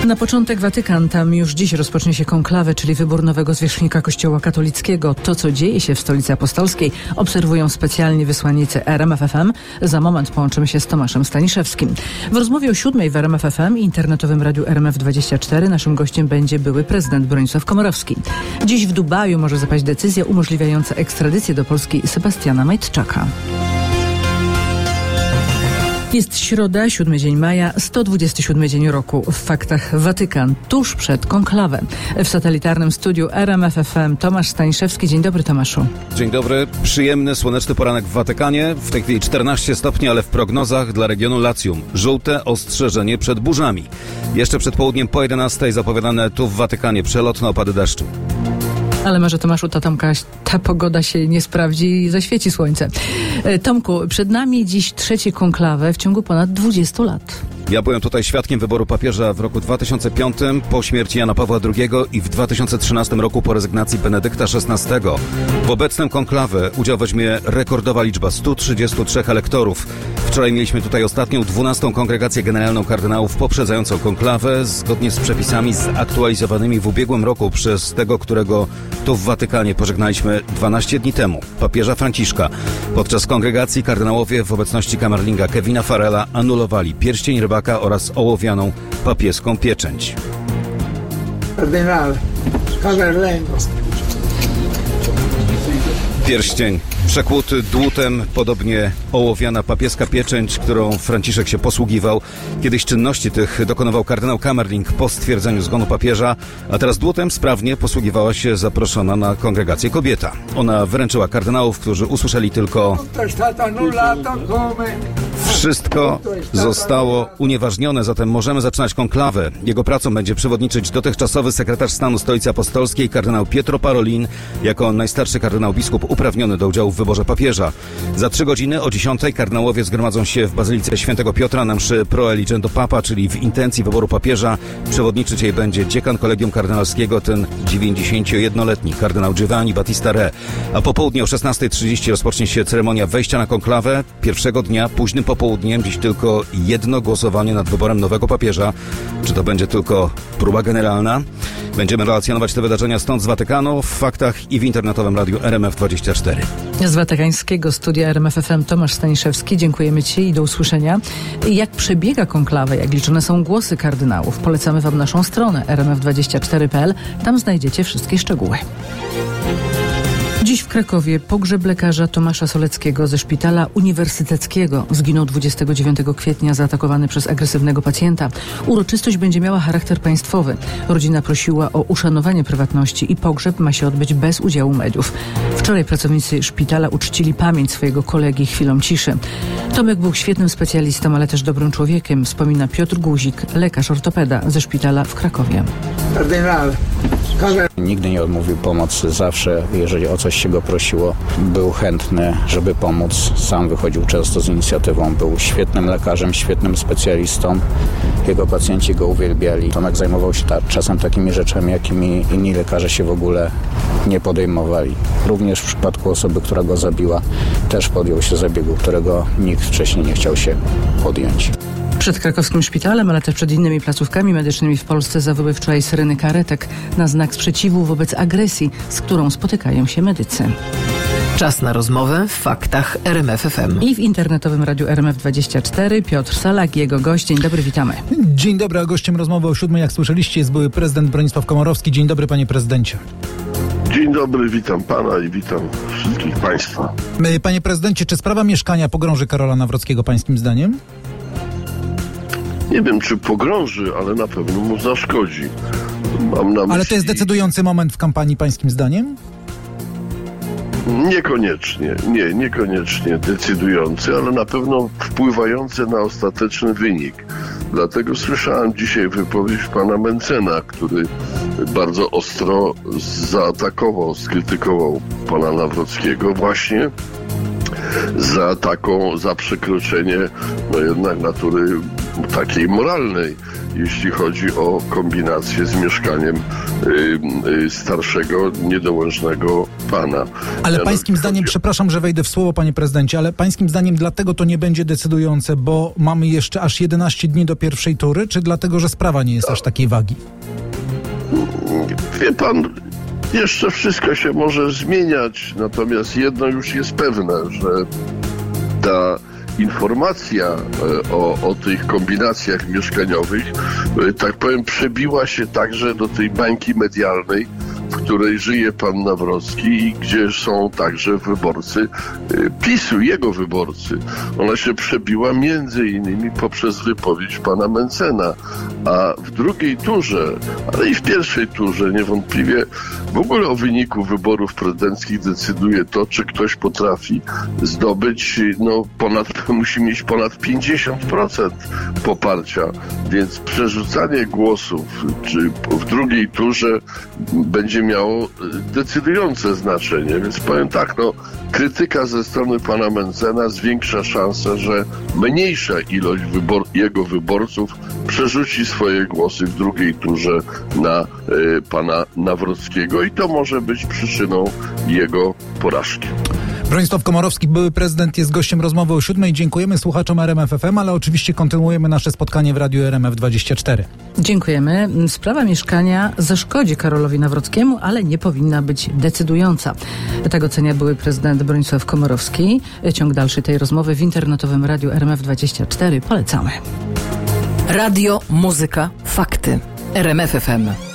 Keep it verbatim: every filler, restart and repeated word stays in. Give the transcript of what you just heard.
Na początek Watykan. Tam już dziś rozpocznie się konklawę, czyli wybór nowego zwierzchnika Kościoła katolickiego. To, co dzieje się w Stolicy Apostolskiej, obserwują specjalni wysłannicy R M F F M. Za moment połączymy się z Tomaszem Staniszewskim. W rozmowie o siódmej w R M F F M i internetowym radiu R M F dwadzieścia cztery naszym gościem będzie były prezydent Bronisław Komorowski. Dziś w Dubaju może zapaść decyzja umożliwiająca ekstradycję do Polski Sebastiana Majtczaka. Jest środa, siódmy dzień maja, sto dwudziesty siódmy dzień roku. W faktach Watykan, tuż przed konklawę. W satelitarnym studiu R M F F M Tomasz Staniszewski. Dzień dobry, Tomaszu. Dzień dobry. Przyjemny, słoneczny poranek w Watykanie. W tej chwili czternaście stopni, ale w prognozach dla regionu Latium żółte ostrzeżenie przed burzami. Jeszcze przed południem po jedenastej zapowiadane tu w Watykanie przelotne opady deszczu. Ale może, Tomaszu, ta, Tomka, ta pogoda się nie sprawdzi i zaświeci słońce. Tomku, przed nami dziś trzeci konklawę w ciągu ponad dwudziestu lat. Ja byłem tutaj świadkiem wyboru papieża w roku dwa tysiące piątym po śmierci Jana Pawła drugiego i w dwa tysiące trzynastym roku po rezygnacji Benedykta szesnastego. W obecnym konklawie udział weźmie rekordowa liczba stu trzydziestu trzech elektorów. Wczoraj mieliśmy tutaj ostatnią, dwunastą kongregację generalną kardynałów poprzedzającą konklawę, zgodnie z przepisami zaktualizowanymi w ubiegłym roku przez tego, którego tu w Watykanie pożegnaliśmy dwanaście dni temu, papieża Franciszka. Podczas kongregacji kardynałowie w obecności kamerlinga Kevina Farrella anulowali pierścień rybaka oraz ołowianą papieską pieczęć. Kardynał, Pierścień przekłuty dłutem, podobnie ołowiana papieska pieczęć, którą Franciszek się posługiwał. Kiedyś czynności tych dokonywał kardynał Kamerling po stwierdzeniu zgonu papieża, a teraz dłutem sprawnie posługiwała się zaproszona na kongregację kobieta. Ona wyręczyła kardynałów, którzy usłyszeli tylko: wszystko zostało unieważnione, zatem możemy zaczynać konklawę. Jego pracą będzie przewodniczyć dotychczasowy sekretarz stanu Stolicy Apostolskiej, kardynał Pietro Parolin, jako najstarszy kardynał biskup uprawniony do udziału w wyborze papieża. Za trzy godziny o dziesiątej kardynałowie zgromadzą się w Bazylice Świętego Piotra na mszy Pro Eligendo Papa, czyli w intencji wyboru papieża. Przewodniczyć jej będzie dziekan kolegium kardynalskiego, ten dziewięćdziesięciojednoletni kardynał Giovanni Battista Re. A po południu o szesnastej trzydzieści rozpocznie się ceremonia wejścia na konklawę. Pierwszego dnia, późnym popołudniem, dziś tylko jedno głosowanie nad wyborem nowego papieża. Czy to będzie tylko próba generalna? Będziemy relacjonować te wydarzenia stąd z Watykanu, w faktach i w internetowym radiu R M F dwadzieścia cztery. Z watykańskiego studia R M F F M Tomasz Staniszewski. Dziękujemy Ci i do usłyszenia. Jak przebiega konklawa, jak liczone są głosy kardynałów? Polecamy Wam naszą stronę r m f dwadzieścia cztery kropka p l. Tam znajdziecie wszystkie szczegóły. Dziś w Krakowie pogrzeb lekarza Tomasza Soleckiego ze szpitala uniwersyteckiego. Zginął dwudziestego dziewiątego kwietnia zaatakowany przez agresywnego pacjenta. Uroczystość będzie miała charakter państwowy. Rodzina prosiła o uszanowanie prywatności i pogrzeb ma się odbyć bez udziału mediów. Wczoraj pracownicy szpitala uczcili pamięć swojego kolegi chwilą ciszy. Tomek był świetnym specjalistą, ale też dobrym człowiekiem, wspomina Piotr Guzik, lekarz ortopeda ze szpitala w Krakowie. Kardynał, nigdy nie odmówił pomocy, zawsze, jeżeli o coś się go prosiło, był chętny, żeby pomóc. Sam wychodził często z inicjatywą, był świetnym lekarzem, świetnym specjalistą. Jego pacjenci go uwielbiali. Tomek zajmował się ta, czasem takimi rzeczami, jakimi inni lekarze się w ogóle nie podejmowali. Również w przypadku osoby, która go zabiła, też podjął się zabiegu, którego nikt wcześniej nie chciał się podjąć. Przed krakowskim szpitalem, ale też przed innymi placówkami medycznymi w Polsce zawyły wczoraj syreny karetek na znak sprzeciwu wobec agresji, z którą spotykają się medycy. Czas na rozmowę w faktach R M F F M. I w internetowym radiu R M F dwadzieścia cztery Piotr Salak, jego gość. Dzień dobry, witamy. Dzień dobry, a gościem rozmowy o siódmej, jak słyszeliście, jest były prezydent Bronisław Komorowski. Dzień dobry, panie prezydencie. Dzień dobry, witam pana i witam wszystkich państwa. Panie prezydencie, czy sprawa mieszkania pogrąży Karola Nawrockiego pańskim zdaniem? Nie wiem, czy pogrąży, ale na pewno mu zaszkodzi. Mam na myśli... Ale to jest decydujący moment w kampanii pańskim zdaniem? Niekoniecznie, nie, niekoniecznie decydujący, ale na pewno wpływający na ostateczny wynik. Dlatego słyszałem dzisiaj wypowiedź pana Mencena, który bardzo ostro zaatakował, skrytykował pana Nawrockiego właśnie za taką, za przekroczenie no jednak natury takiej moralnej jeśli chodzi o kombinację z mieszkaniem y, y, starszego, niedołężnego pana. Ale Ja pańskim chodzi- zdaniem, przepraszam, że wejdę w słowo, panie prezydencie, ale pańskim zdaniem dlatego to nie będzie decydujące, bo mamy jeszcze aż jedenaście dni do pierwszej tury, czy dlatego, że sprawa nie jest aż takiej wagi? Wie pan, jeszcze wszystko się może zmieniać, natomiast jedno już jest pewne, że ta informacja e, o, o tych kombinacjach mieszkaniowych, e, tak powiem, przebiła się także do tej bańki medialnej, w której żyje pan Nawrocki i gdzie są także wyborcy e, PiSu, jego wyborcy. Ona się przebiła między innymi poprzez wypowiedź pana Mentzena, a w drugiej turze, ale i w pierwszej turze niewątpliwie w ogóle o wyniku wyborów prezydenckich decyduje to, czy ktoś potrafi zdobyć, no ponad, musi mieć ponad pięćdziesiąt procent poparcia, więc przerzucanie głosów, czy w drugiej turze będzie miało decydujące znaczenie, więc powiem tak, no krytyka ze strony pana Mentzena zwiększa szansę, że mniejsza ilość wybor- jego wyborców przerzuci swoje głosy w drugiej turze na y, pana Nawrockiego i to może być przyczyną jego porażki. Bronisław Komorowski, były prezydent, jest gościem rozmowy o siódmej. Dziękujemy słuchaczom R M F F M, ale oczywiście kontynuujemy nasze spotkanie w Radiu R M F dwadzieścia cztery. Dziękujemy. Sprawa mieszkania zaszkodzi Karolowi Nawrockiemu, ale nie powinna być decydująca. Tak ocenia były prezydent Bronisław Komorowski. Ciąg dalszy tej rozmowy w internetowym Radiu R M F dwadzieścia cztery. Polecamy. Radio, muzyka, fakty. R M F F M.